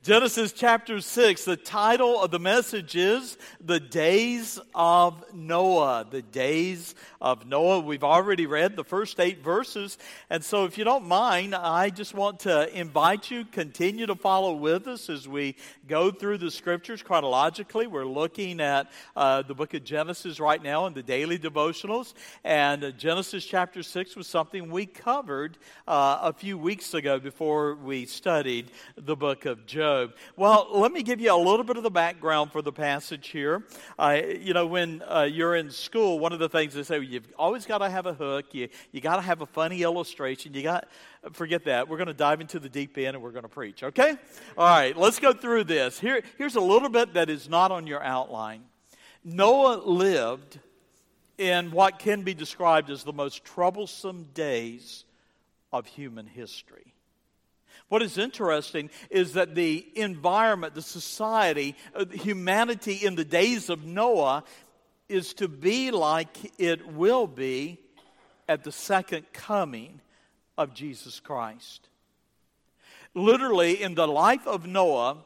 Genesis chapter 6, the title of the message is The Days of Noah. The Days of Noah. We've already read the first 8 verses. And so if you don't mind, I just want to invite you, continue to follow with us as we go through the scriptures chronologically. We're looking at the book of Genesis right now in the daily devotionals. And Genesis chapter 6 was something we covered a few weeks ago before we studied the book of Job. Well, let me give you a little bit of the background for the passage here. When you're in school, one of the things they say, you've always got to have a hook. You got to have a funny illustration. Forget that. We're going to dive into the deep end and we're going to preach, okay? All right, let's go through this. Here's a little bit that is not on your outline. Noah lived in what can be described as the most troublesome days of human history. What is interesting is that the environment, the society, humanity in the days of Noah is to be like it will be at the second coming of Jesus Christ. Literally, in the life of Noah,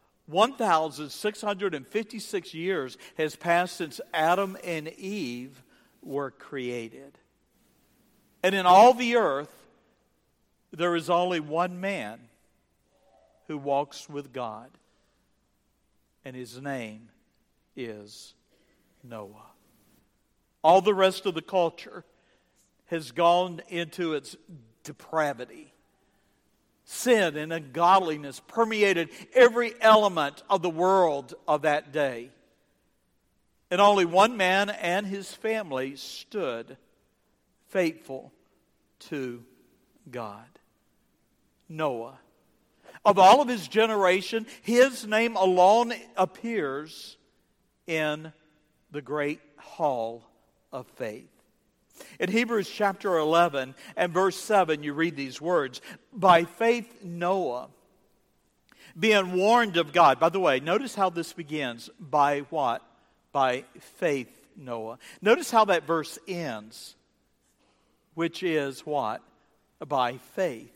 1,656 years has passed since Adam and Eve were created. And in all the earth, there is only one man who walks with God, and his name is Noah. All the rest of the culture has gone into its depravity. Sin and ungodliness permeated every element of the world of that day. And only one man and his family stood faithful to God. Noah. Of all of his generation, his name alone appears in the great hall of faith. In Hebrews chapter 11 and verse 7, you read these words, "By faith Noah, being warned of God." By the way, notice how this begins. By what? By faith Noah. Notice how that verse ends, which is what? By faith.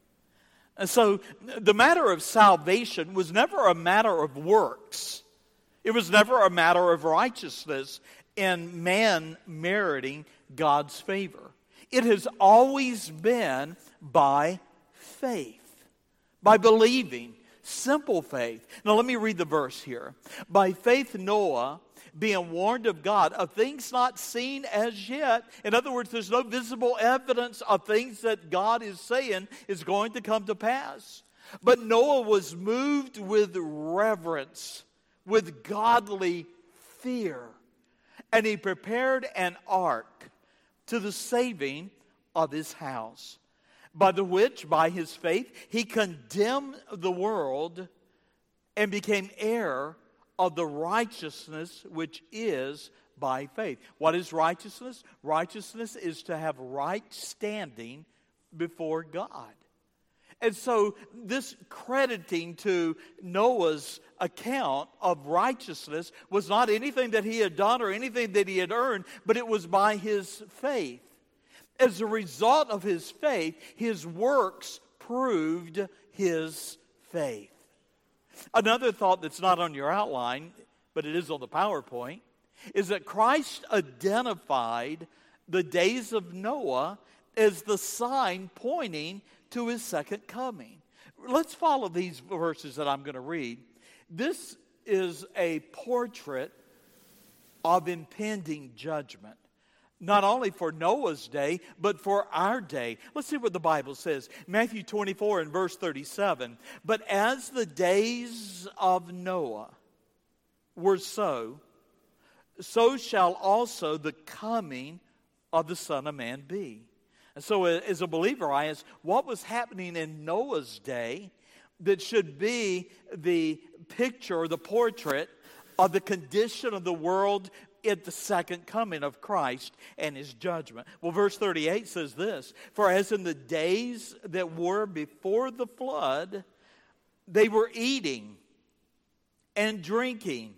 And so the matter of salvation was never a matter of works. It was never a matter of righteousness and man meriting God's favor. It has always been by faith, by believing, simple faith. Now let me read the verse here. By faith Noah, being warned of God of things not seen as yet. In other words, there's no visible evidence of things that God is saying is going to come to pass. But Noah was moved with reverence, with godly fear. And he prepared an ark to the saving of his house, by the which, by his faith, he condemned the world and became heir of the righteousness which is by faith. What is righteousness? Righteousness is to have right standing before God. And so this crediting to Noah's account of righteousness was not anything that he had done or anything that he had earned, but it was by his faith. As a result of his faith, his works proved his faith. Another thought that's not on your outline, but it is on the PowerPoint, is that Christ identified the days of Noah as the sign pointing to his second coming. Let's follow these verses that I'm going to read. This is a portrait of impending judgment. Not only for Noah's day, but for our day. Let's see what the Bible says. Matthew 24 and verse 37. "But as the days of Noah were so shall also the coming of the Son of Man be." And so as a believer, I ask, what was happening in Noah's day that should be the picture or the portrait of the condition of the world at the second coming of Christ and his judgment? Well, verse 38 says this, "For as in the days that were before the flood, they were eating and drinking,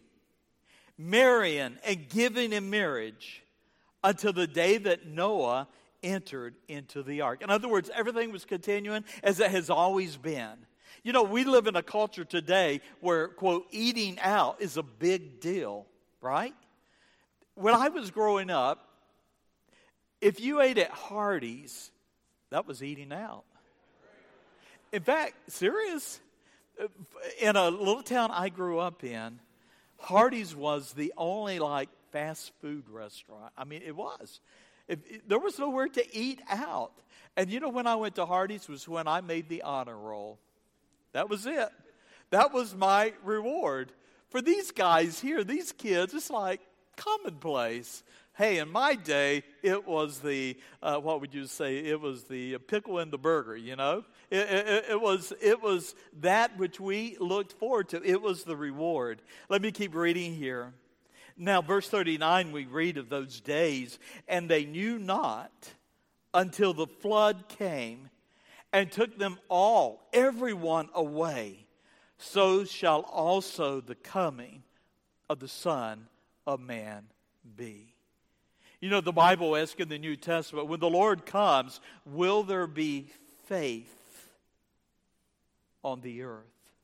marrying and giving in marriage, until the day that Noah entered into the ark." In other words, everything was continuing as it has always been. You know, we live in a culture today where, quote, eating out is a big deal, right? When I was growing up, if you ate at Hardee's, that was eating out. In fact, serious, in a little town I grew up in, Hardee's was the only, like, fast food restaurant. I mean, it was. There was nowhere to eat out. And you know when I went to Hardee's was when I made the honor roll. That was it. That was my reward. For these guys here, these kids, it's like commonplace. Hey, in my day, it was the, what would you say? It was the pickle in the burger, you know? It was that which we looked forward to. It was the reward. Let me keep reading here. Now, verse 39, we read of those days, and they knew not until the flood came and took them all, everyone away. So shall also the coming of the Son of Man be. You know, the Bible asks in the New Testament, when the Lord comes, will there be faith on the earth?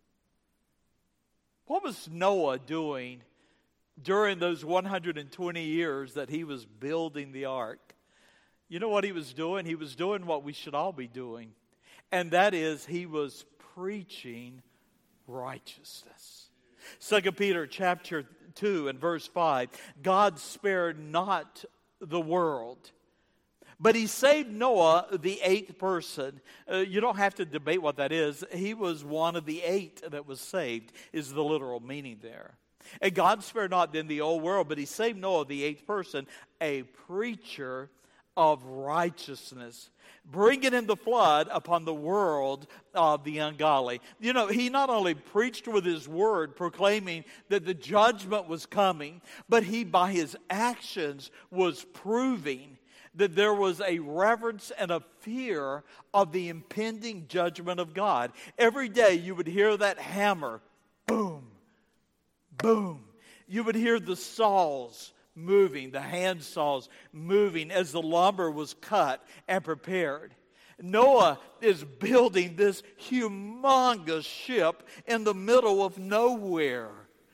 What was Noah doing during those 120 years that he was building the ark? You know what he was doing? He was doing what we should all be doing. And that is, he was preaching righteousness. 2 Peter chapter 2 and verse 5, God spared not the world, but he saved Noah, the eighth person. You don't have to debate what that is. He was one of the eight that was saved, is the literal meaning there. And God spared not then the whole world, but he saved Noah, the eighth person, a preacher of righteousness, bringing in the flood upon the world of the ungodly. You know, he not only preached with his word, proclaiming that the judgment was coming, but he, by his actions, was proving that there was a reverence and a fear of the impending judgment of God. Every day you would hear that hammer, boom, boom. You would hear the saws moving, the hand saws moving as the lumber was cut and prepared. Noah is building this humongous ship in the middle of nowhere.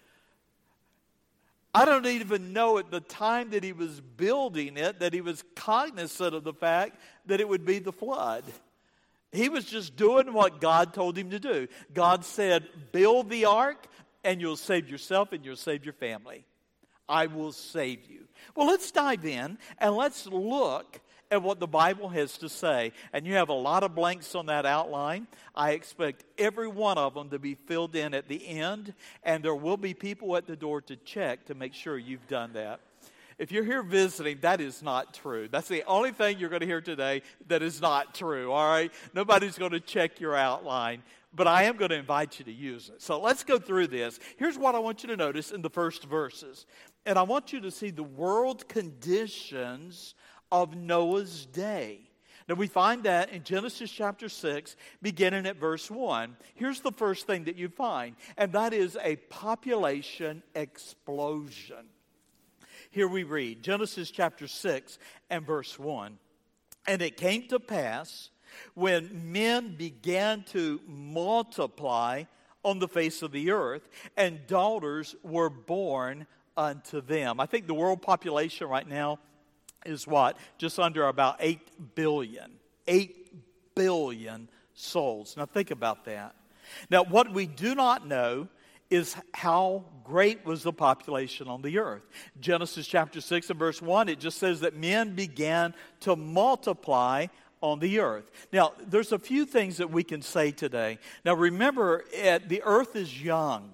I don't even know at the time that he was building it that he was cognizant of the fact that it would be the flood. He was just doing what God told him to do. God said, build the ark and you'll save yourself and you'll save your family. I will save you. Well, let's dive in and let's look at what the Bible has to say. And you have a lot of blanks on that outline. I expect every one of them to be filled in at the end. And there will be people at the door to check to make sure you've done that. If you're here visiting, that is not true. That's the only thing you're going to hear today that is not true, all right? Nobody's going to check your outline. But I am going to invite you to use it. So let's go through this. Here's what I want you to notice in the first verses. And I want you to see the world conditions of Noah's day. Now we find that in Genesis chapter 6, beginning at verse 1. Here's the first thing that you find, and that is a population explosion. Here we read, Genesis chapter 6 and verse 1. And it came to pass, when men began to multiply on the face of the earth, and daughters were born unto them. I think the world population right now is what? Just under about 8 billion. 8 billion souls. Now think about that. Now what we do not know is how great was the population on the earth. Genesis chapter 6 and verse 1, it just says that men began to multiply on the earth. Now, there's a few things that we can say today. Now, remember, the earth is young.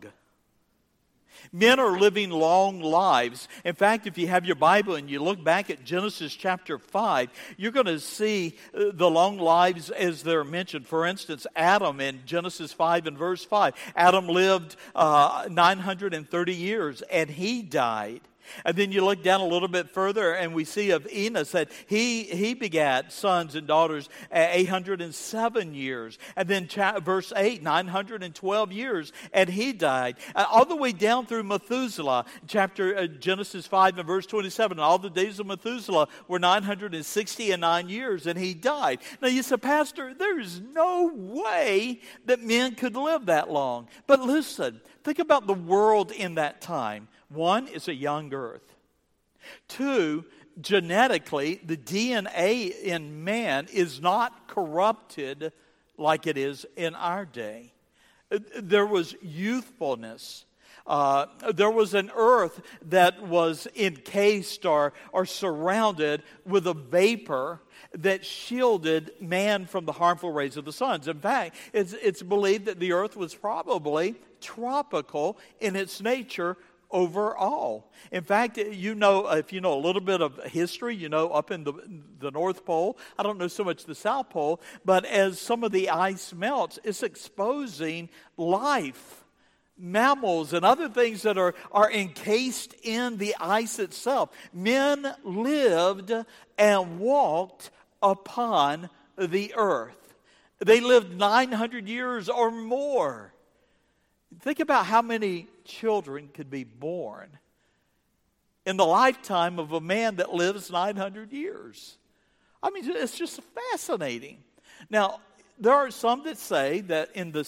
Men are living long lives. In fact, if you have your Bible and you look back at Genesis chapter 5, you're going to see the long lives as they're mentioned. For instance, Adam in Genesis 5 and verse 5. Adam lived 930 years and he died. And then you look down a little bit further and we see of Enos that he begat sons and daughters at 807 years. And then verse 8, 912 years, and he died. All the way down through Methuselah, Genesis 5 and verse 27, all the days of Methuselah were 969 years, and he died. Now you say, Pastor, there's no way that men could live that long. But listen, think about the world in that time. One, it's a young earth. Two, genetically, the DNA in man is not corrupted like it is in our day. There was youthfulness. There was an earth that was encased or surrounded with a vapor that shielded man from the harmful rays of the sun. In fact, it's believed that the earth was probably tropical in its nature overall. In fact, if you know a little bit of history, up in the North Pole, I don't know so much the South Pole, but as some of the ice melts, it's exposing life, mammals, and other things that are encased in the ice itself. Men lived and walked upon the earth. They lived 900 years or more. Think about how many children could be born in the lifetime of a man that lives 900 years. I mean, it's just fascinating. Now, there are some that say that in the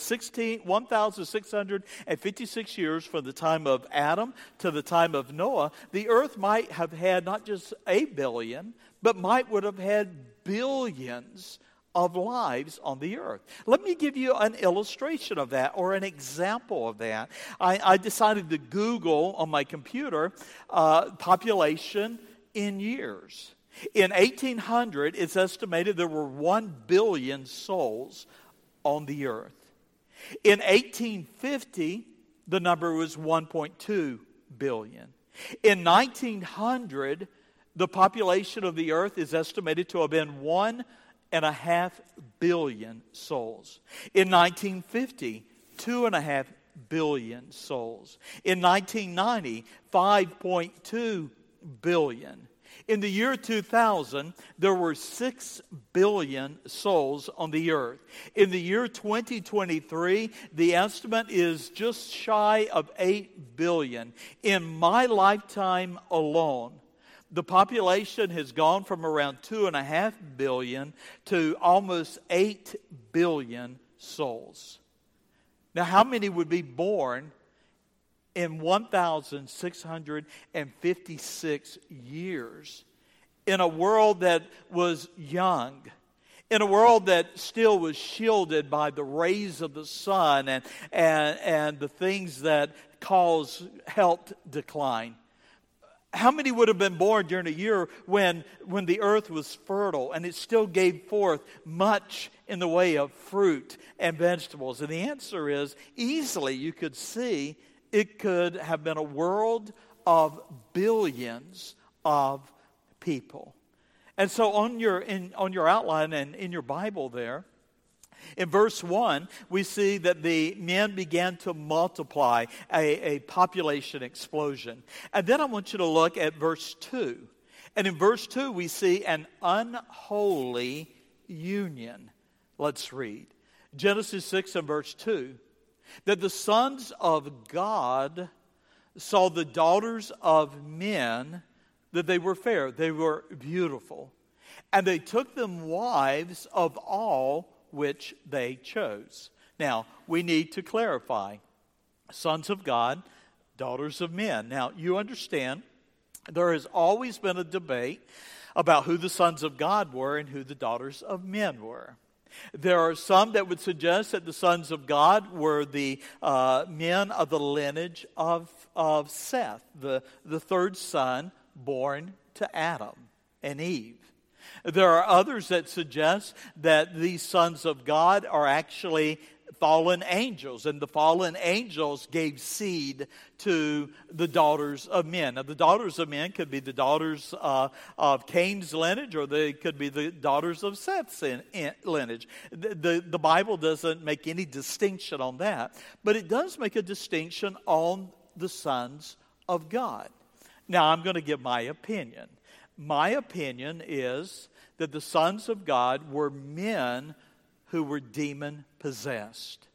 1,656 years from the time of Adam to the time of Noah, the earth might have had not just a billion, but would have had billions of lives on the earth. Let me give you an illustration of that, or an example of that. I decided to Google on my computer population in years. In 1800, it's estimated there were 1 billion souls on the earth. In 1850, the number was 1.2 billion. In 1900, the population of the earth is estimated to have been 1.5 billion souls. In 1950, 2.5 billion souls. In 1990, 5.2 billion. In the year 2000, there were 6 billion souls on the earth. In the year 2023, the estimate is just shy of 8 billion. In my lifetime alone, the population has gone from around 2.5 billion to almost 8 billion souls. Now, how many would be born in 1,656 years in a world that was young, in a world that still was shielded by the rays of the sun and the things that cause health decline? How many would have been born during a year when the earth was fertile and it still gave forth much in the way of fruit and vegetables? And the answer is, easily you could see it could have been a world of billions of people. And so on your outline and in your Bible there, in verse 1, we see that the men began to multiply, a population explosion. And then I want you to look at verse 2. And in verse 2, we see an unholy union. Let's read. Genesis 6 and verse 2. That the sons of God saw the daughters of men, that they were fair, they were beautiful. And they took them wives of all which they chose. Now, we need to clarify. Sons of God, daughters of men. Now, you understand, there has always been a debate about who the sons of God were and who the daughters of men were. There are some that would suggest that the sons of God were the men of the lineage of Seth, the third son born to Adam and Eve. There are others that suggest that these sons of God are actually fallen angels, and the fallen angels gave seed to the daughters of men. Now, the daughters of men could be the daughters of Cain's lineage, or they could be the daughters of Seth's lineage. The Bible doesn't make any distinction on that, but it does make a distinction on the sons of God. Now, I'm going to give my opinion. My opinion is that the sons of God were men who were demon-possessed.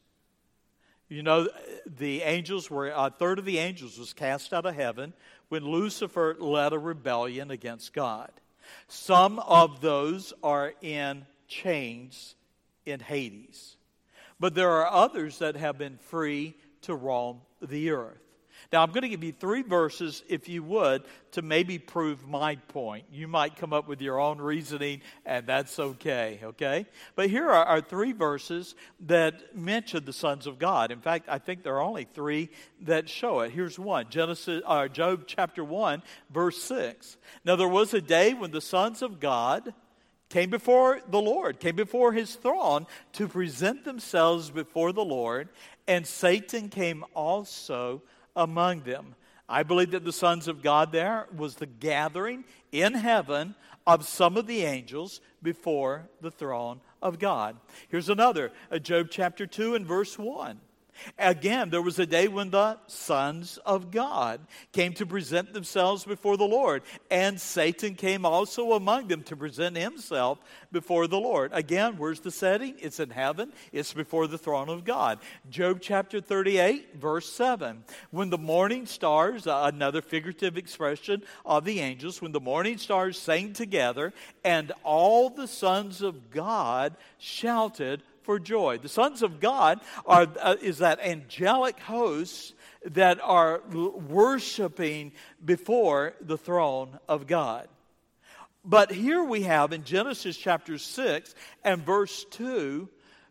You know, the angels were, a third of the angels was cast out of heaven when Lucifer led a rebellion against God. Some of those are in chains in Hades. But there are others that have been free to roam the earth. Now, I'm going to give you 3 verses, if you would, to maybe prove my point. You might come up with your own reasoning, and that's okay? But here are 3 verses that mention the sons of God. In fact, I think there are only 3 that show it. Here's one, Job chapter 1, verse 6. Now, there was a day when the sons of God came before the Lord, came before his throne to present themselves before the Lord, and Satan came also among them. I believe that the sons of God there was the gathering in heaven of some of the angels before the throne of God. Here's another, Job chapter 2 and verse 1. Again, there was a day when the sons of God came to present themselves before the Lord, and Satan came also among them to present himself before the Lord. Again, where's the setting? It's in heaven. It's before the throne of God. Job chapter 38, verse 7. When the morning stars, another figurative expression of the angels, when the morning stars sang together, and all the sons of God shouted for joy. The sons of God is that angelic host that are worshiping before the throne of God. But here we have in Genesis chapter 6 and verse 2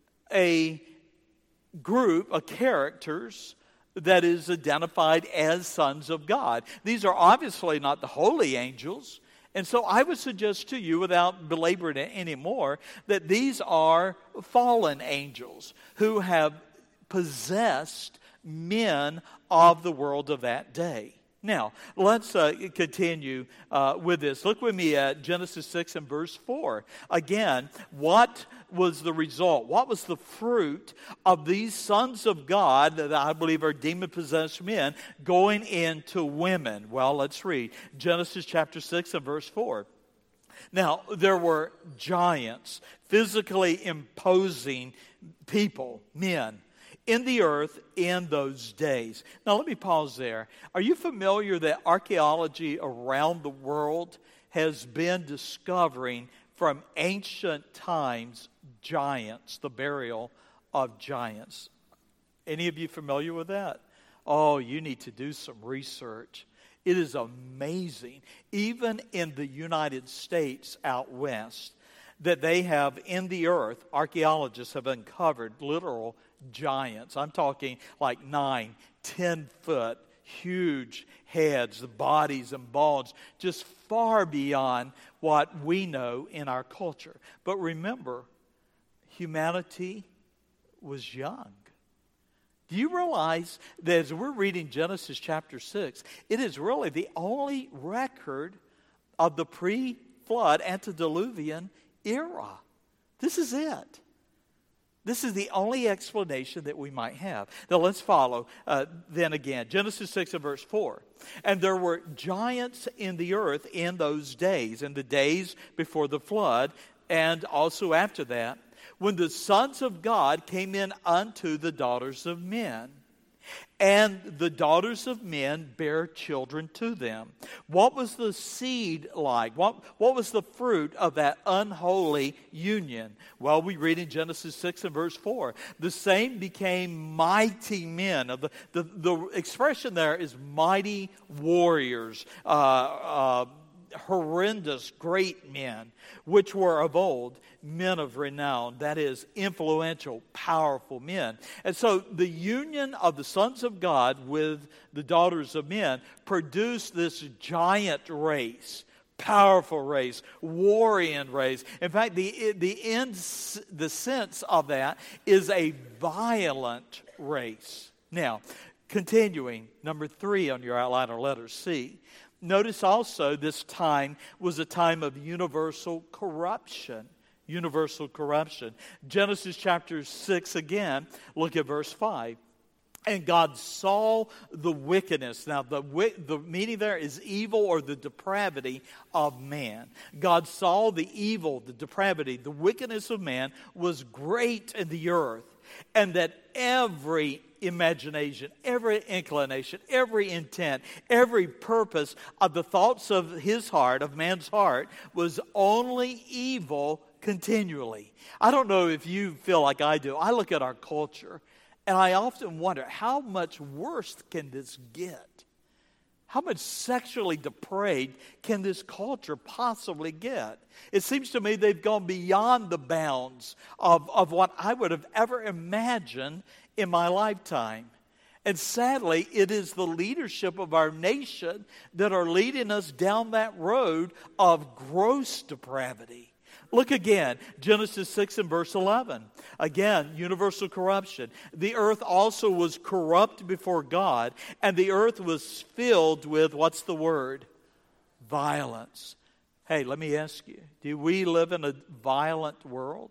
a group of characters that is identified as sons of God. These are obviously not the holy angels. And so I would suggest to you, without belaboring it anymore, that these are fallen angels who have possessed men of the world of that day. Now, let's continue with this. Look with me at Genesis 6 and verse 4. Again, what was the result? What was the fruit of these sons of God that I believe are demon-possessed men going into women? Well, let's read Genesis chapter 6 and verse 4. Now, there were giants, physically imposing people, men, in the earth in those days. Now, let me pause there. Are you familiar that archaeology around the world has been discovering from ancient times giants, the burial of giants? Any of you familiar with that? Oh, you need to do some research. It is amazing, even in the United States out west, that they have in the earth, archaeologists have uncovered literal giants. I'm talking like 9, 10 foot, huge heads, the bodies and bones, just far beyond what we know in our culture. But remember, humanity was young. Do you realize that as we're reading Genesis chapter 6, it is really the only record of the pre-flood, antediluvian era? This is it. This is the only explanation that we might have. Now let's follow then again. Genesis 6 and verse 4. And there were giants in the earth in those days, in the days before the flood, and also after that, when the sons of God came in unto the daughters of men. And the daughters of men bare children to them. What was the seed like? What was the fruit of that unholy union? Well, we read in Genesis 6 and verse 4. The same became mighty men. The expression there is mighty warriors, horrendous great men, which were of old men of renown, that is, influential, powerful men. And so the union of the sons of God with the daughters of men produced this giant race, powerful race, warrior race. In fact, the sense of that is a violent race. Now, continuing, number 3 on your outline, or letter C. Notice also this time was a time of universal corruption. Universal corruption. Genesis chapter 6 again, look at verse 5. And God saw the wickedness. Now, the meaning there is evil or the depravity of man. God saw the evil, the depravity, the wickedness of man was great in the earth. And that every imagination, every inclination, every intent, every purpose of the thoughts of his heart, of man's heart, was only evil continually. I don't know if you feel like I do. I look at our culture, and I often wonder, how much worse can this get? How much sexually depraved can this culture possibly get? It seems to me they've gone beyond the bounds of what I would have ever imagined in my lifetime. And sadly, it is the leadership of our nation that are leading us down that road of gross depravity. Look again, Genesis 6 and verse 11. Again, universal corruption. The earth also was corrupt before God, and the earth was filled with, what's the word? Violence. Hey, let me ask you, do we live in a violent world?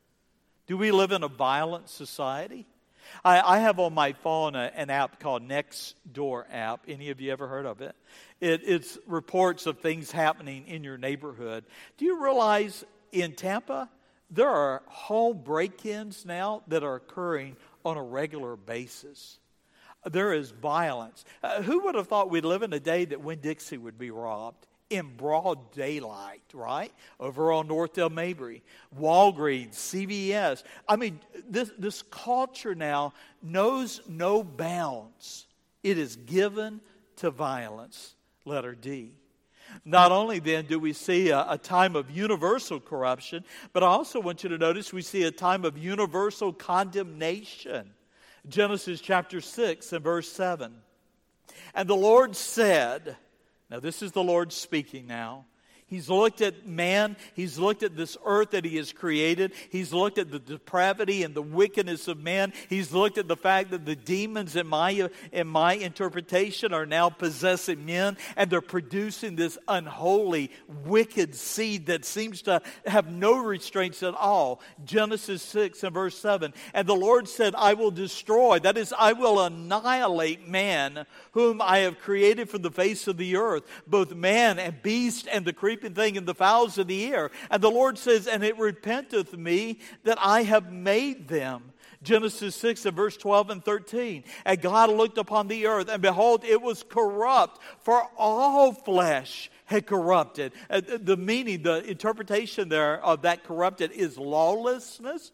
Do we live in a violent society? I have on my phone an app called Nextdoor app. Any of you ever heard of it? It's reports of things happening in your neighborhood. Do you realize in Tampa, there are home break-ins now that are occurring on a regular basis? There is violence. Who would have thought we'd live in a day that Winn-Dixie would be robbed in broad daylight, right? Over on North Del Mabry, Walgreens, CVS. I mean, this culture now knows no bounds. It is given to violence. Letter D. Not only then do we see a time of universal corruption, but I also want you to notice we see a time of universal condemnation. Genesis chapter 6 and verse 7. And the Lord said, now this is the Lord speaking now. He's looked at man. He's looked at this earth that he has created. He's looked at the depravity and the wickedness of man. He's looked at the fact that the demons in my interpretation are now possessing men, and they're producing this unholy, wicked seed that seems to have no restraints at all. Genesis 6 and verse 7. And the Lord said, I will destroy, that is, I will annihilate man, whom I have created from the face of the earth, both man and beast and the creeping thing and the fowls of the air. And the Lord says, and it repenteth me that I have made them. Genesis 6 and verse 12 and 13. And God looked upon the earth, and behold, it was corrupt, for all flesh had corrupted. The meaning, the interpretation there of that corrupted is lawlessness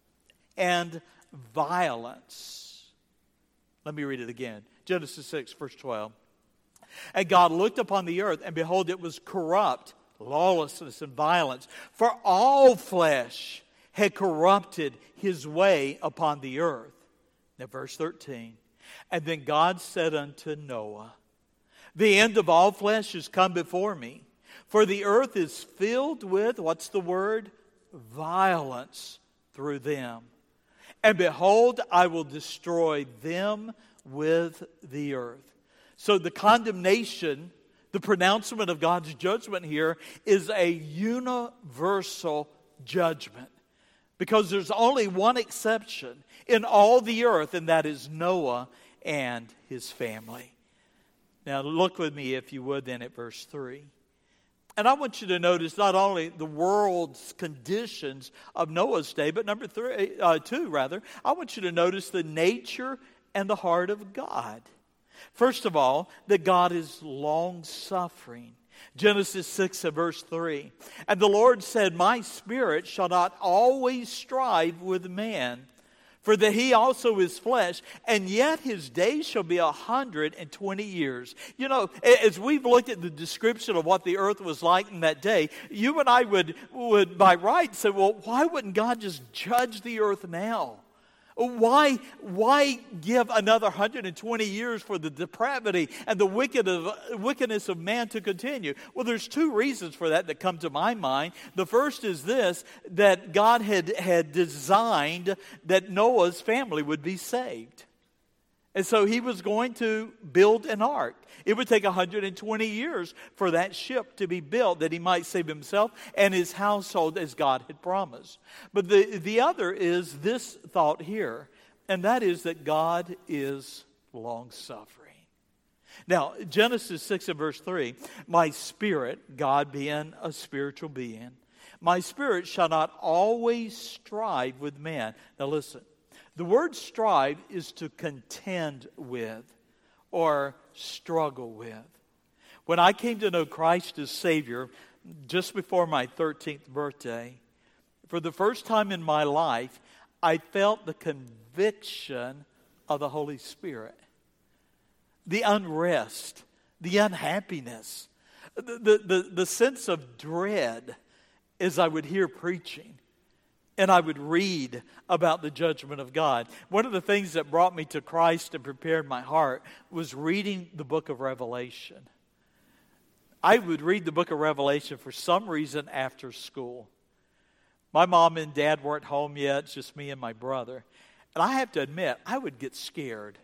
and violence. Let me read it again. Genesis 6, verse 12. And God looked upon the earth, and behold, it was corrupt, lawlessness and violence. For all flesh had corrupted his way upon the earth. Now, verse 13. And then God said unto Noah, the end of all flesh is come before me, for the earth is filled with, what's the word? Violence through them. And behold, I will destroy them with the earth. So the condemnation, the pronouncement of God's judgment here is a universal judgment. Because there's only one exception in all the earth, and that is Noah and his family. Now look with me, if you would, then at verse 3. And I want you to notice not only the world's conditions of Noah's day, but number 2, I want you to notice the nature and the heart of God. First of all, that God is long-suffering. Genesis 6 and verse 3. And the Lord said, my spirit shall not always strive with man, for that he also is flesh, and yet his days shall be 120 years. You know, as we've looked at the description of what the earth was like in that day, you and I would by right say, well, why wouldn't God just judge the earth now? Why give another 120 years for the depravity and the wickedness of man to continue? Well, there's 2 reasons for that come to my mind. The first is this, that God had designed that Noah's family would be saved. And so he was going to build an ark. It would take 120 years for that ship to be built, that he might save himself and his household as God had promised. But the other is this thought here. and that is that God is long-suffering. Now, Genesis 6 and verse 3, my spirit, God being a spiritual being, my spirit shall not always strive with man. Now listen, the word strive is to contend with or struggle with. When I came to know Christ as Savior just before my 13th birthday, for the first time in my life, I felt the conviction of the Holy Spirit. The unrest, the unhappiness, the sense of dread as I would hear preaching and I would read about the judgment of God. One of the things that brought me to Christ and prepared my heart was reading the book of Revelation. I would read the book of Revelation for some reason after school. My mom and dad weren't home yet, it's just me and my brother. And I have to admit, I would get scared.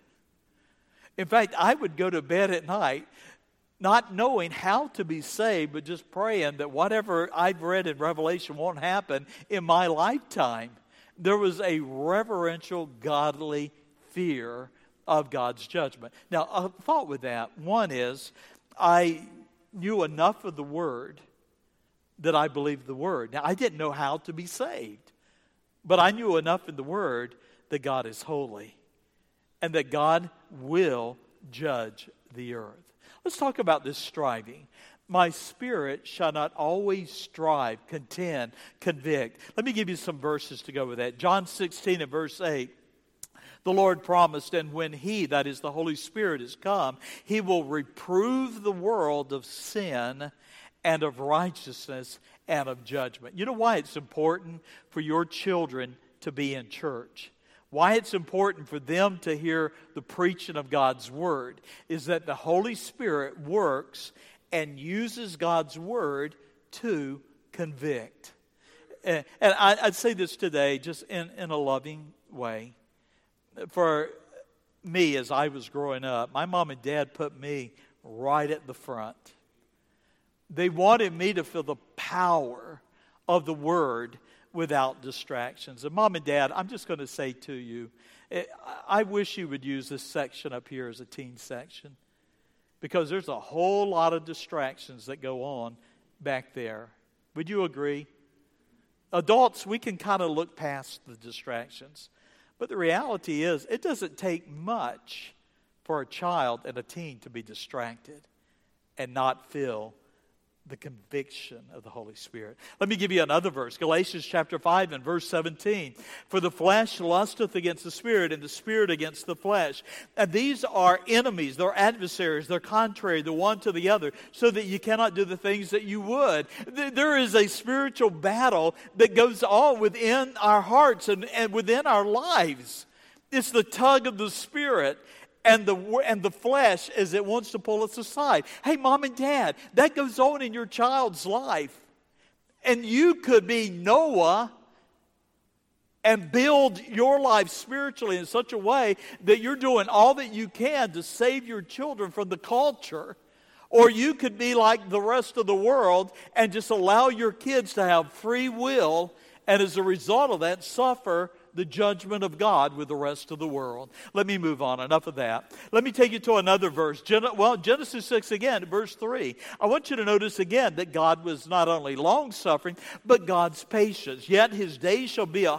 In fact, I would go to bed at night not knowing how to be saved, but just praying that whatever I've read in Revelation won't happen in my lifetime. There was a reverential, godly fear of God's judgment. Now, a thought with that. One is, I knew enough of the Word that I believed the Word. Now, I didn't know how to be saved, but I knew enough in the Word that God is holy and that God will judge the earth. Let's talk about this striving. My spirit shall not always strive, contend, convict. Let me give you some verses to go with that. John 16 and verse 8. The Lord promised, and when He, that is the Holy Spirit, is come, He will reprove the world of sin and of righteousness and of judgment. You know why it's important for your children to be in church? Why it's important for them to hear the preaching of God's Word is that the Holy Spirit works and uses God's Word to convict. And I'd say this today just in a loving way. For me, as I was growing up, my mom and dad put me right at the front. They wanted me to feel the power of the Word without distractions. And Mom and Dad, I'm just going to say to you, I wish you would use this section up here as a teen section, because there's a whole lot of distractions that go on back there. Would you agree? Adults, we can kind of look past the distractions. But the reality is, it doesn't take much for a child and a teen to be distracted and not feel the conviction of the Holy Spirit. Let me give you another verse. Galatians chapter 5 and verse 17. For the flesh lusteth against the Spirit, and the Spirit against the flesh. And these are enemies, they're adversaries, they're contrary the one to the other, so that you cannot do the things that you would. There is a spiritual battle that goes on within our hearts and within our lives. It's the tug of the Spirit and the flesh as it wants to pull us aside. Hey, Mom and Dad, that goes on in your child's life. And you could be Noah and build your life spiritually in such a way that you're doing all that you can to save your children from the culture. Or you could be like the rest of the world and just allow your kids to have free will, and as a result of that, suffer the judgment of God with the rest of the world. Let me move on. Enough of that. Let me take you to another verse. Genesis 6 again, verse 3. I want you to notice again that God was not only long-suffering, but God's patience. Yet His days shall be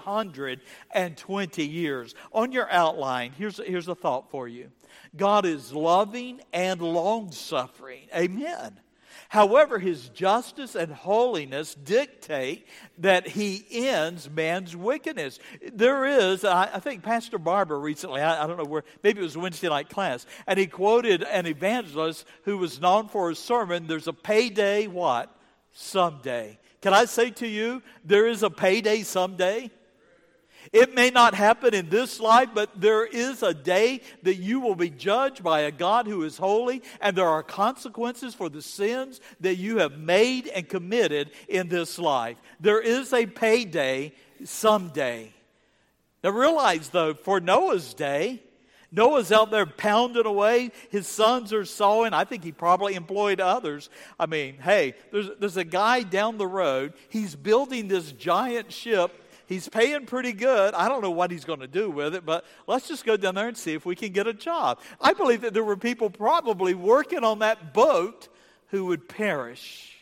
120 years. On your outline, here's a thought for you. God is loving and long-suffering. Amen. However, His justice and holiness dictate that He ends man's wickedness. There is, I think Pastor Barber recently, I don't know where, maybe it was Wednesday night class, and he quoted an evangelist who was known for his sermon, there's a payday, what? Someday. Can I say to you, there is a payday someday? It may not happen in this life, but there is a day that you will be judged by a God who is holy, and there are consequences for the sins that you have made and committed in this life. There is a payday someday. Now realize, though, for Noah's day, Noah's out there pounding away. His sons are sawing. I think he probably employed others. I mean, hey, there's a guy down the road. He's building this giant ship. he's paying pretty good. I don't know what he's going to do with it, but let's just go down there and see if we can get a job. I believe that there were people probably working on that boat who would perish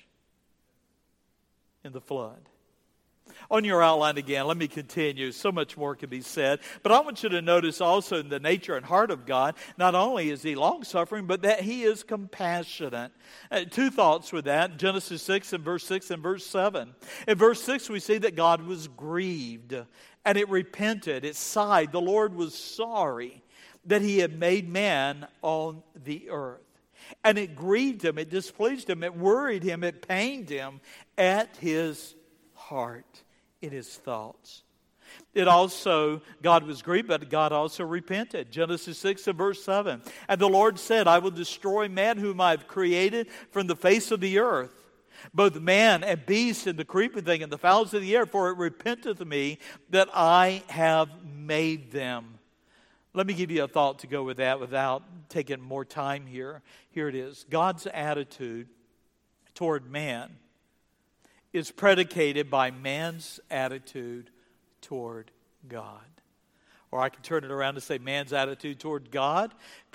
in the flood. On your outline again, let me continue. So much more can be said. But I want you to notice also in the nature and heart of God, not only is he long-suffering, but that he is compassionate. Two thoughts with that. Genesis 6 and verse 6 and verse 7. In verse 6 we see that God was grieved and it repented. It sighed. The Lord was sorry that he had made man on the earth. And it grieved him. It displeased him. It worried him. It pained him at his heart. In his thoughts. God was grieved, but God also repented. Genesis 6 and verse 7. And the Lord said, I will destroy man whom I have created from the face of the earth, both man and beast and the creeping thing and the fowls of the air, for it repenteth me that I have made them. Let me give you a thought to go with that without taking more time here. Here it is. God's attitude toward man is predicated by man's attitude toward God. Or I can turn it around and say man's attitude toward God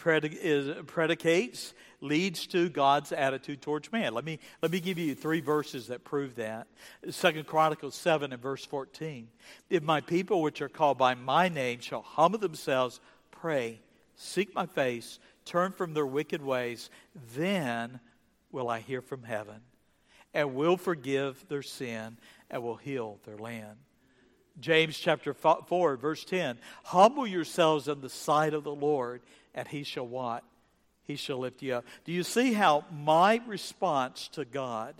leads to God's attitude towards man. Let me give you 3 verses that prove that. 2 Chronicles 7 and verse 14. If my people which are called by my name shall humble themselves, pray, seek my face, turn from their wicked ways, then will I hear from heaven and will forgive their sin, and will heal their land. James chapter 4, verse 10. Humble yourselves in the sight of the Lord, and he shall what? He shall lift you up. Do you see how my response to God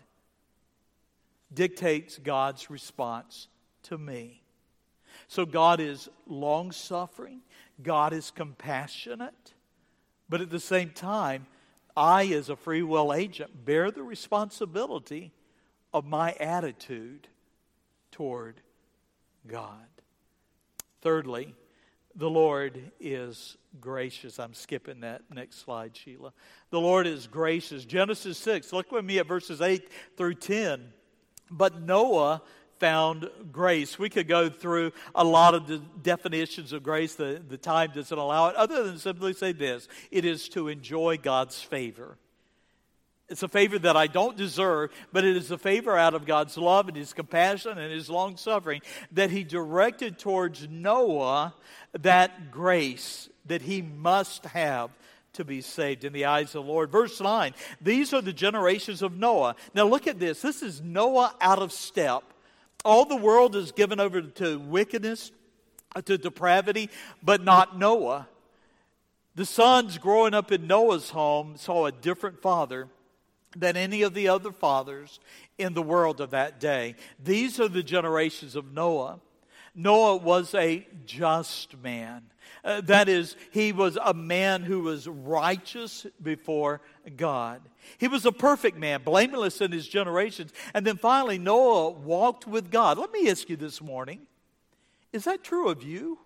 dictates God's response to me? So God is long-suffering. God is compassionate. But at the same time, I, as a free will agent, bear the responsibility of my attitude toward God. Thirdly, the Lord is gracious. I'm skipping that next slide, Sheila. The Lord is gracious. Genesis 6, look with me at verses 8 through 10. But Noah found grace. We could go through a lot of the definitions of grace. The time doesn't allow it, other than simply say this: it is to enjoy God's favor. It's a favor that I don't deserve, but it is a favor out of God's love and his compassion and his long-suffering that he directed towards Noah, that grace that he must have to be saved in the eyes of the Lord. Verse 9, these are the generations of Noah. Now look at this. This is Noah out of step. All the world is given over to wickedness, to depravity, but not Noah. The sons growing up in Noah's home saw a different father than any of the other fathers in the world of that day. These are the generations of Noah. Noah was a just man. That is, he was a man who was righteous before God. He was a perfect man, blameless in his generations. And then finally, Noah walked with God. Let me ask you this morning, is that true of you?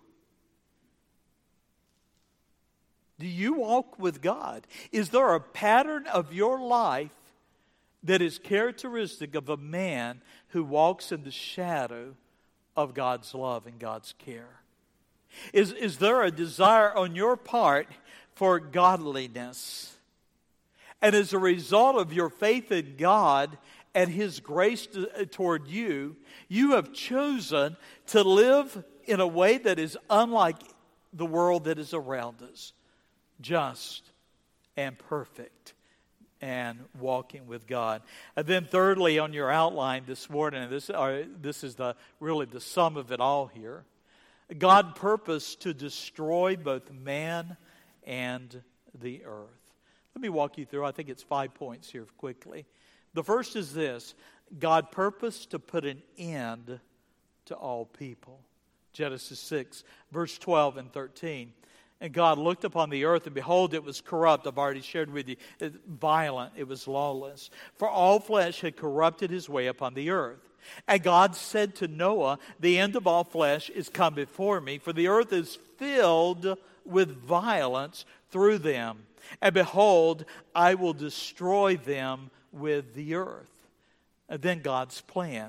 Do you walk with God? Is there a pattern of your life that is characteristic of a man who walks in the shadow of God's love and God's care? Is there a desire on your part for godliness? And as a result of your faith in God and his grace toward you, you have chosen to live in a way that is unlike the world that is around us. Just and perfect and walking with God. And then thirdly, on your outline this morning, and this is really the sum of it all here, God purposed to destroy both man and the earth. Let me walk you through, I think it's 5 points here quickly. The first is this: God purposed to put an end to all people. Genesis 6, verse 12 and 13. And God looked upon the earth, and behold, it was corrupt. I've already shared with you. It was violent. It was lawless. For all flesh had corrupted his way upon the earth. And God said to Noah, the end of all flesh is come before me, for the earth is filled with violence through them. And behold, I will destroy them with the earth. And then God's plan.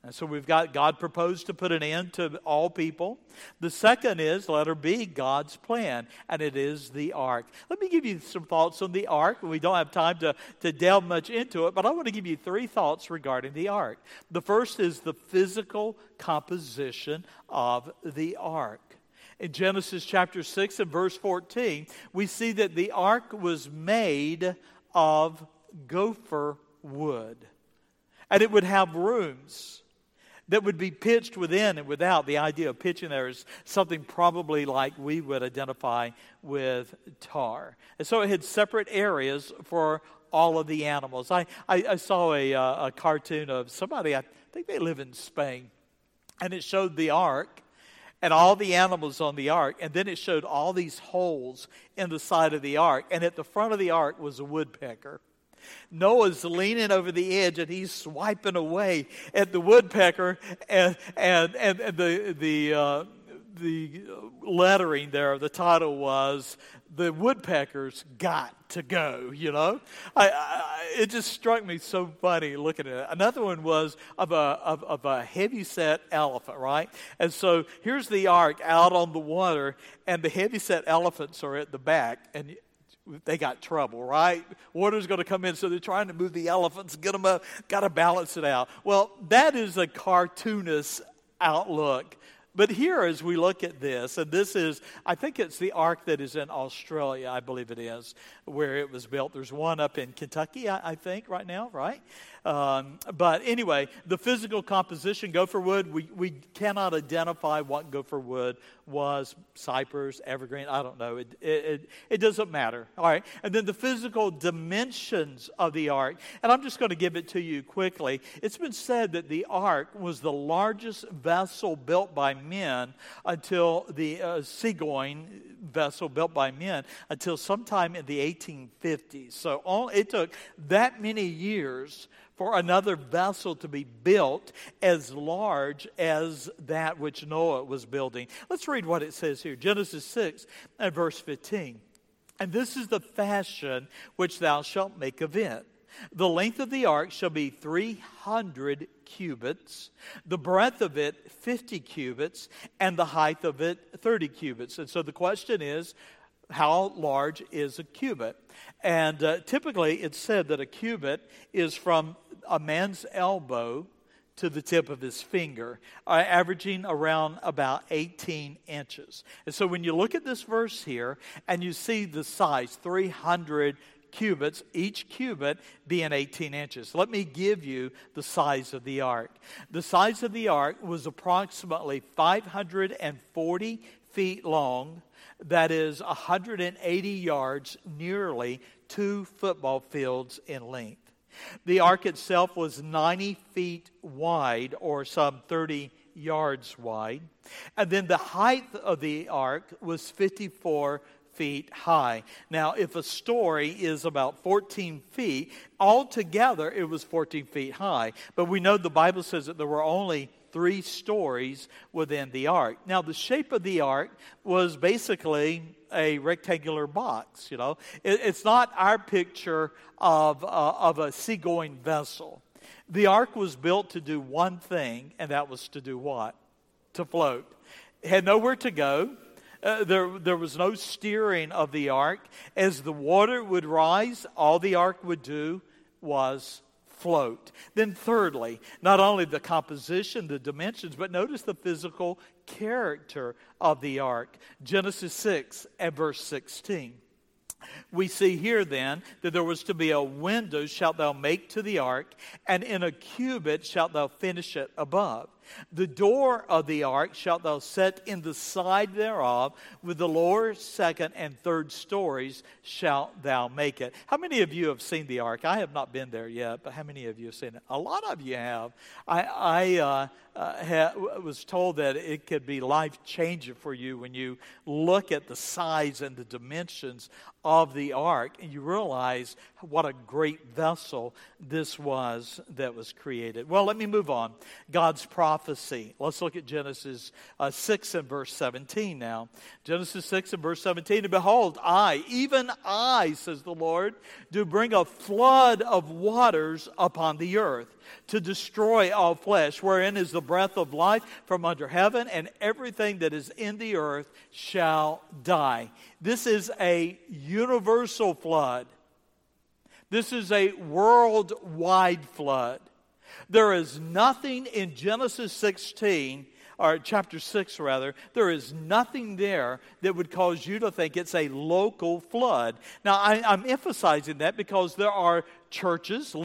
And so we've got God proposed to put an end to all people. The second is, letter B, God's plan, and it is the ark. Let me give you some thoughts on the ark. We don't have time to delve much into it, but I want to give you 3 thoughts regarding the ark. The first is the physical composition of the ark. In Genesis chapter 6 and verse 14, we see that the ark was made of gopher wood. And it would have rooms that would be pitched within and without. The idea of pitching there is something probably like we would identify with tar. And so it had separate areas for all of the animals. I saw a cartoon of somebody, I think they live in Spain, and it showed the ark and all the animals on the ark, and then it showed all these holes in the side of the ark, and at the front of the ark was a woodpecker. Noah's leaning over the edge and he's swiping away at the woodpecker, and the lettering there, the title was, "The Woodpeckers Got to Go," you know. It just struck me so funny looking at it. Another one was of a heavyset elephant, right? And so here's the ark out on the water, and the heavyset elephants are at the back, and they got trouble, right? Water's going to come in, so they're trying to move the elephants, get them up, got to balance it out. Well, that is a cartoonist outlook. But here, as we look at this, and this is, I think it's the ark that is in Australia, I believe it is, where it was built. There's one up in Kentucky, I think, right now, right? But anyway, the physical composition, gopher wood, we cannot identify what gopher wood was, cypress, evergreen, I don't know. It doesn't matter, all right? And then the physical dimensions of the ark, and I'm just going to give it to you quickly. It's been said that the ark was the largest vessel built by men until the seagoing vessel built by men until sometime in the 1850s. So it took that many years for another vessel to be built as large as that which Noah was building. Let's read what it says here. Genesis 6 and verse 15. "And this is the fashion which thou shalt make of it. The length of the ark shall be 300 cubits, the breadth of it 50 cubits, and the height of it 30 cubits. And so the question is, how large is a cubit? And typically it's said that a cubit is from a man's elbow to the tip of his finger, averaging around about 18 inches. And so when you look at this verse here and you see the size, 300 cubits, each cubit being 18 inches. Let me give you the size of the ark. The size of the ark was approximately 540 feet long. That is 180 yards, nearly 2 football fields in length. The ark itself was 90 feet wide, or some 30 yards wide. And then the height of the ark was 54 feet high. Now, if a story is about 14 feet, altogether it was 14 feet high. But we know the Bible says that there were only 3 stories within the ark. Now, the shape of the ark was basically a rectangular box, you know. It's not our picture of a seagoing vessel. The ark was built to do one thing, and that was to do what? To float. It had nowhere to go. There was no steering of the ark. As the water would rise, all the ark would do was float. Then thirdly, not only the composition, the dimensions, but notice the physical character of the ark. Genesis 6 and verse 16. We see here then that there was to be a window shalt thou make to the ark, and in a cubit shalt thou finish it above. The door of the ark shalt thou set in the side thereof, with the lower, second, and third stories shalt thou make it. How many of you have seen the ark? I have not been there yet, but how many of you have seen it? A lot of you have. I was told that it could be life-changing for you when you look at the size and the dimensions of the ark, and you realize what a great vessel this was that was created. Well, let me move on. God's providence. prophecy. Let's look at Genesis 6 and verse 17 now. Genesis 6 and verse 17, and behold, I, even I, says the Lord, do bring a flood of waters upon the earth to destroy all flesh, wherein is the breath of life from under heaven, and everything that is in the earth shall die. This is a universal flood. This is a worldwide flood. There is nothing in Genesis 16, or chapter 6 rather, there is nothing there that would cause you to think it's a local flood. Now, I'm emphasizing that because there are churches,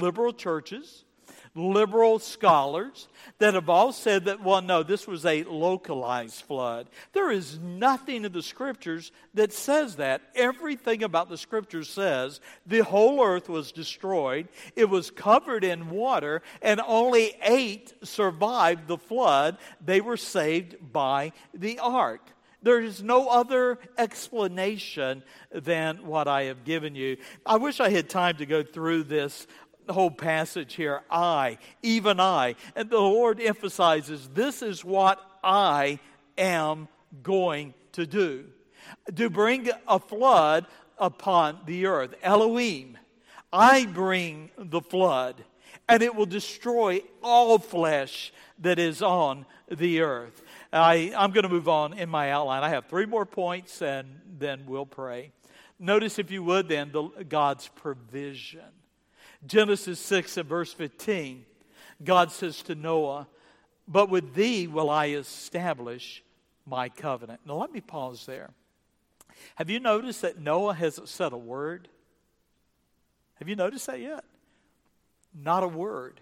liberal scholars, that have all said that, well, no, this was a localized flood. There is nothing in the Scriptures that says that. Everything about the Scriptures says the whole earth was destroyed, it was covered in water, and only 8 survived the flood. They were saved by the ark. There is no other explanation than what I have given you. I wish I had time to go through this whole passage here, I, even I. And the Lord emphasizes, this is what I am going to do. To bring a flood upon the earth. Elohim, I bring the flood, and it will destroy all flesh that is on the earth. I'm going to move on in my outline. I have 3 more points, and then we'll pray. Notice, if you would, then, God's provision. Genesis 6 and verse 15, God says to Noah, but with thee will I establish my covenant. Now let me pause there. Have you noticed that Noah hasn't said a word? Have you noticed that yet? Not a word.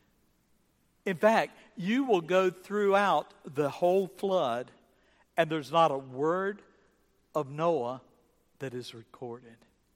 In fact, you will go throughout the whole flood, and there's not a word of Noah that is recorded.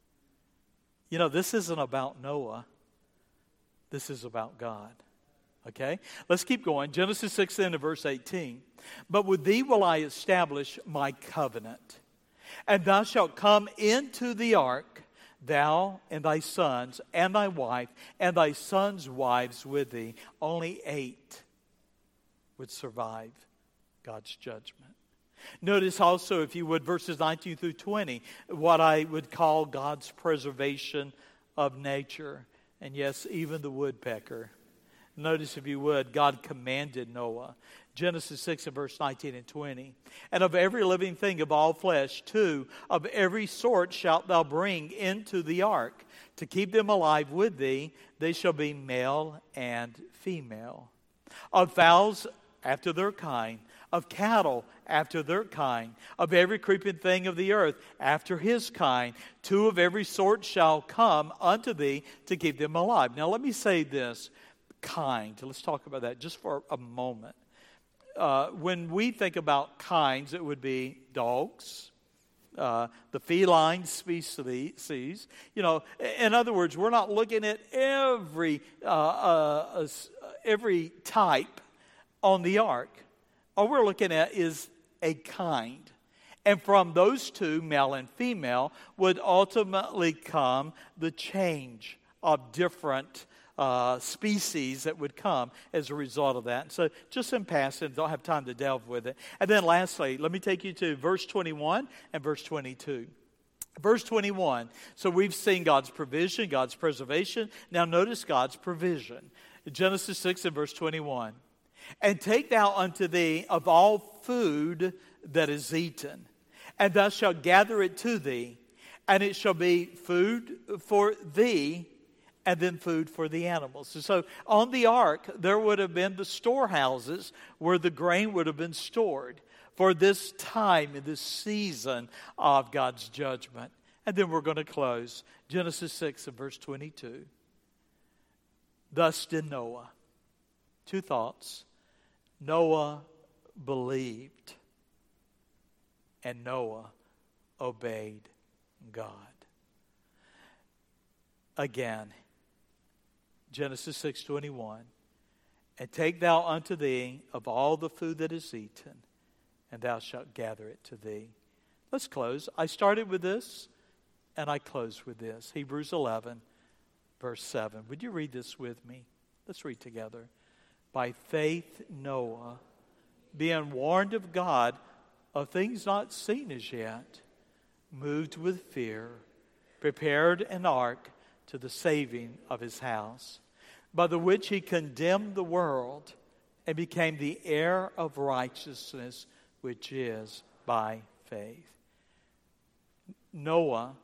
You know, this isn't about Noah. This is about God. Okay? Let's keep going. Genesis 6 and verse 18. But with thee will I establish my covenant. And thou shalt come into the ark, thou and thy sons, and thy wife, and thy sons' wives with thee. Only 8 would survive God's judgment. Notice also, if you would, verses 19 through 20, what I would call God's preservation of nature. And yes, even the woodpecker. Notice, if you would, God commanded Noah. Genesis 6 and verse 19 and 20. And of every living thing of all flesh, 2 of every sort shalt thou bring into the ark, to keep them alive with thee. They shall be male and female. Of fowls after their kind, of cattle after their kind, of every creeping thing of the earth after his kind. 2 of every sort shall come unto thee to keep them alive. Now let me say this, kind. Let's talk about that just for a moment. When we think about kinds, it would be dogs, the feline species. You know, in other words, we're not looking at every type on the ark. All we're looking at is a kind. And from those 2, male and female, would ultimately come the change of different species that would come as a result of that. So just in passing, don't have time to delve with it. And then lastly, let me take you to verse 21 and verse 22. Verse 21, so we've seen God's provision, God's preservation. Now notice God's provision. Genesis 6 and verse 21. And take thou unto thee of all food that is eaten, and thou shalt gather it to thee, and it shall be food for thee, and then food for the animals. And so on the ark, there would have been the storehouses where the grain would have been stored for this time, in this season of God's judgment. And then we're going to close. Genesis 6 and verse 22. Thus did Noah. 2 thoughts. Noah believed, and Noah obeyed God. Again, Genesis 6:21. And take thou unto thee of all the food that is eaten, and thou shalt gather it to thee. Let's close. I started with this, and I close with this. Hebrews 11, verse 7. Would you read this with me? Let's read together. By faith, Noah, being warned of God of things not seen as yet, moved with fear, prepared an ark to the saving of his house, by the which he condemned the world and became the heir of righteousness, which is by faith. Noah,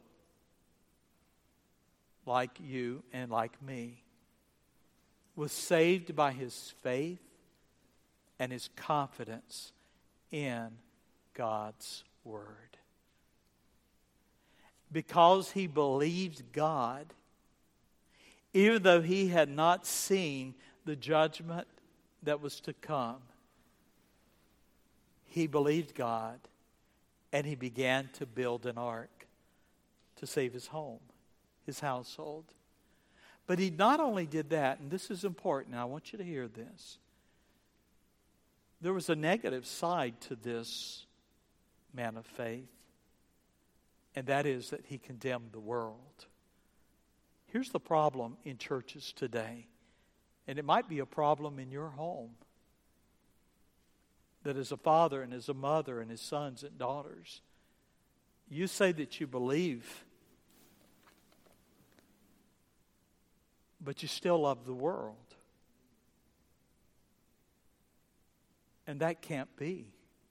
like you and like me, was saved by his faith and his confidence in God's Word. Because he believed God, even though he had not seen the judgment that was to come, he believed God, and he began to build an ark to save his home, his household. But he not only did that, and this is important, and I want you to hear this. There was a negative side to this man of faith, and that is that he condemned the world. Here's the problem in churches today, and it might be a problem in your home, that as a father and as a mother and his sons and daughters, you say that you believe, but you still love the world. And that can't be.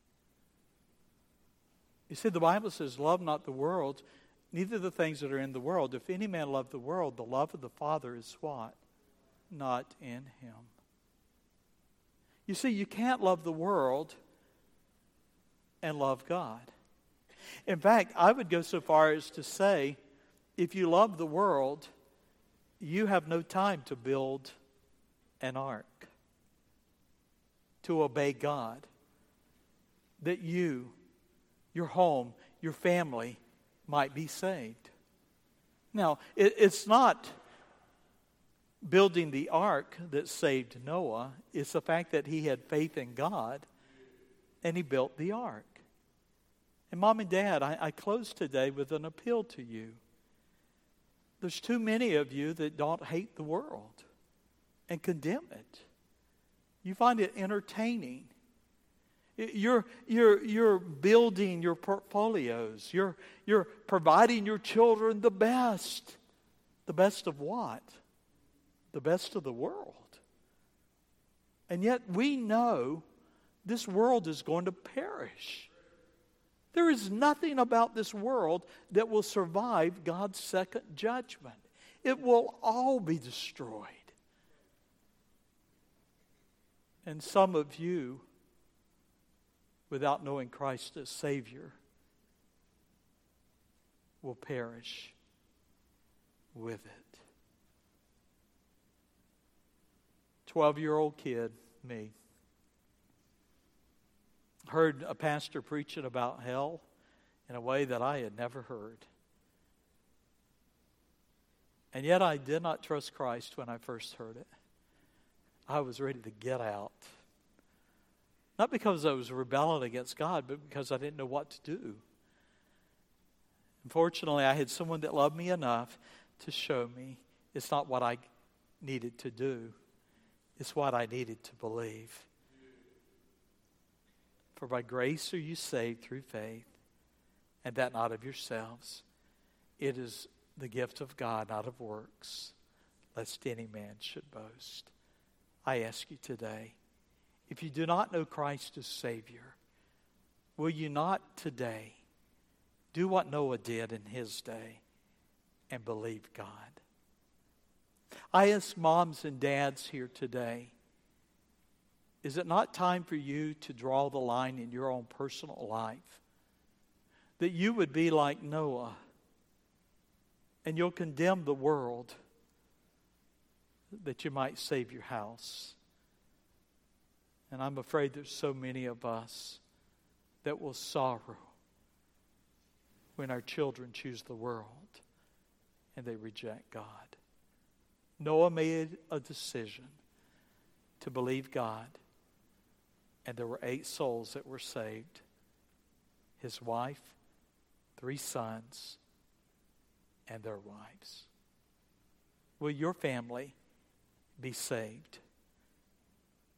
You see, the Bible says, love not the world, neither the things that are in the world. If any man love the world, the love of the Father is what? Not in him. You see, you can't love the world and love God. In fact, I would go so far as to say, if you love the world, you have no time to build an ark, to obey God, that you, your home, your family might be saved. Now, it's not building the ark that saved Noah. It's the fact that he had faith in God and he built the ark. And Mom and Dad, I close today with an appeal to you. There's too many of you that don't hate the world and condemn it. You find it entertaining. You're building your portfolios. You're providing your children the best. The best of what? The best of the world. And yet we know this world is going to perish. There is nothing about this world that will survive God's second judgment. It will all be destroyed. And some of you, without knowing Christ as Savior, will perish with it. 12-year-old kid, me, heard a pastor preaching about hell in a way that I had never heard. And yet I did not trust Christ when I first heard it. I was ready to get out. Not because I was rebelling against God, but because I didn't know what to do. Unfortunately, I had someone that loved me enough to show me it's not what I needed to do. It's what I needed to believe. For by grace are you saved through faith, and that not of yourselves. It is the gift of God, not of works, lest any man should boast. I ask you today, if you do not know Christ as Savior, will you not today do what Noah did in his day and believe God? I ask moms and dads here today, is it not time for you to draw the line in your own personal life? That you would be like Noah and you'll condemn the world that you might save your house. And I'm afraid there's so many of us that will sorrow when our children choose the world and they reject God. Noah made a decision to believe God, and there were 8 souls that were saved. His wife, 3 sons, and their wives. Will your family be saved?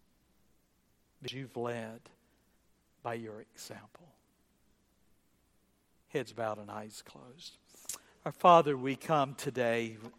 because you've led by your example. Heads bowed and eyes closed. Our Father, we come today